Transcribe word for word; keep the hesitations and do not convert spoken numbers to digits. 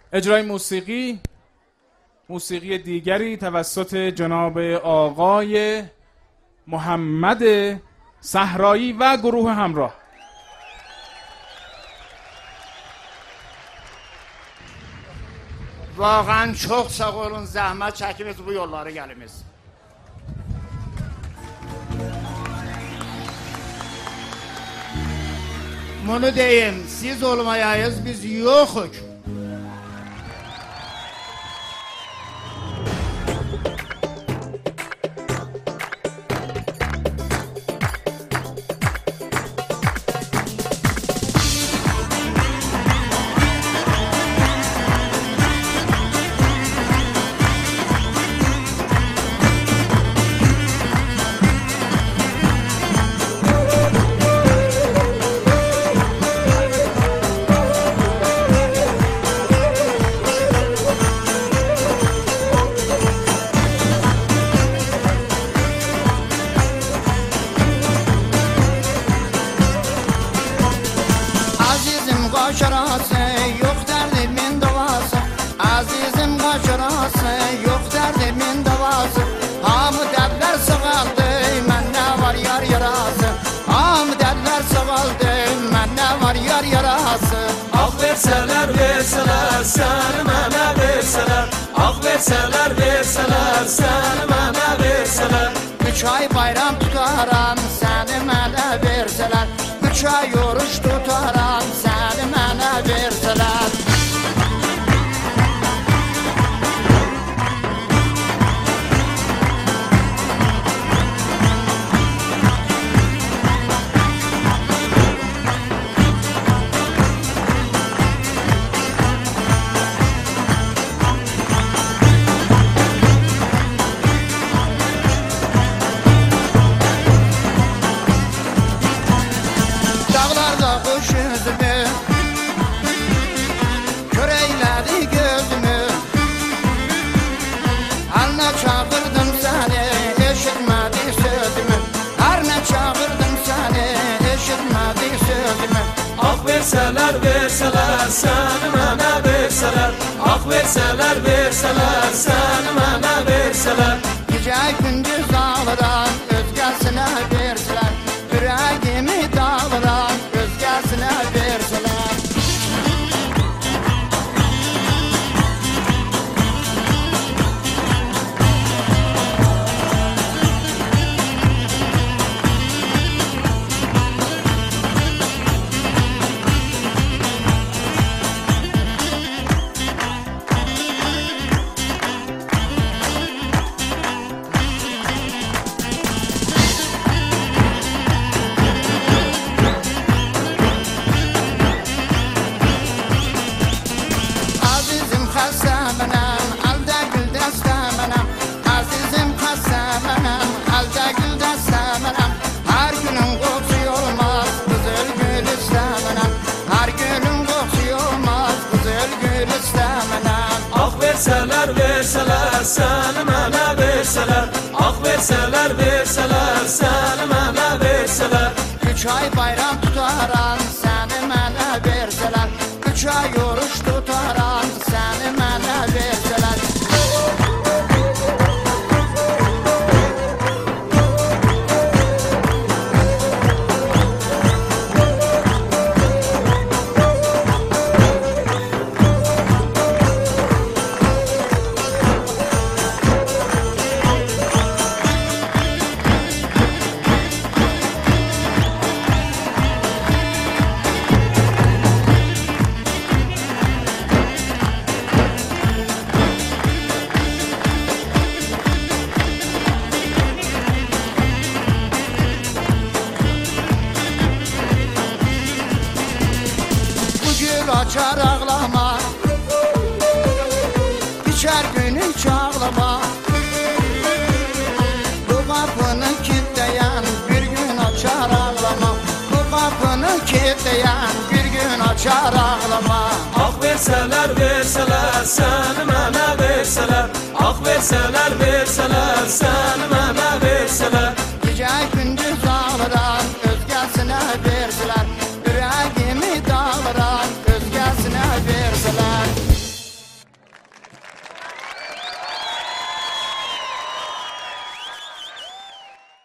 اجرای موسیقی موسیقی دیگری توسط جناب آقای محمد صحرایی و گروه همراه. Vaxan çox sağ olun, zəhmət çəkimiz bu yolları gəlimiz. Bunu deyim, siz olmayayız, biz yoxuk. Qaşarası, yox dərdimin davası. Azizim qaşarası, yox dərdimin davası. Hamı dərlər sığaldı, məndə var yar yarası. Hamı dərlər sığaldı, məndə var yar yarası. Ah versələr, versələr, səni mənə versələr. Ah versələr, versələr, səni mənə versələr. Üç ay bayram tutaram, səni mənə versələr. Üç ay oruç tutaram, səni mənə versələr. Dağlarda quş üzümü, köreylədi gözümü. Hər nə çağırdım səni, eşitmədi sözümü. Hər nə çağırdım səni, eşitmədi sözümü. Ah versələr, versələr, səni mənə versələr. Ah versələr, versələr, səni mənə versələr. Gecə gündüz ağlıram, özgəsinə versələr. Ürəyimi dağlıram, özgəsinə versələr. Azizim xəstə mənəm, əldə gül dəstə mənəm. Azizim xəstə mənəm, əldə gül dəstə mənəm. Hər günün qoxusu olmaz, qızıl gül istə mənəm. Hər günün qoxusu olmaz, qızıl gül istə mənəm. Ah versələr, versələr, səni mənə versələr. Ah versələr, versələr, səni mənə versələr. Üç ay bayram tutaram, səni mənə versələr. Üç ay oruç tutaram, səni mənə versələr. Açar ağlama, içer gün hiç ağlama. Bu kapını kilitleyen bir gün açar ağlama. Bu kapını kilitleyen bir gün açar ağlama. Ah versələr, versələr, səni mənə versələr. Ah versələr, versələr, səni mənə versələr.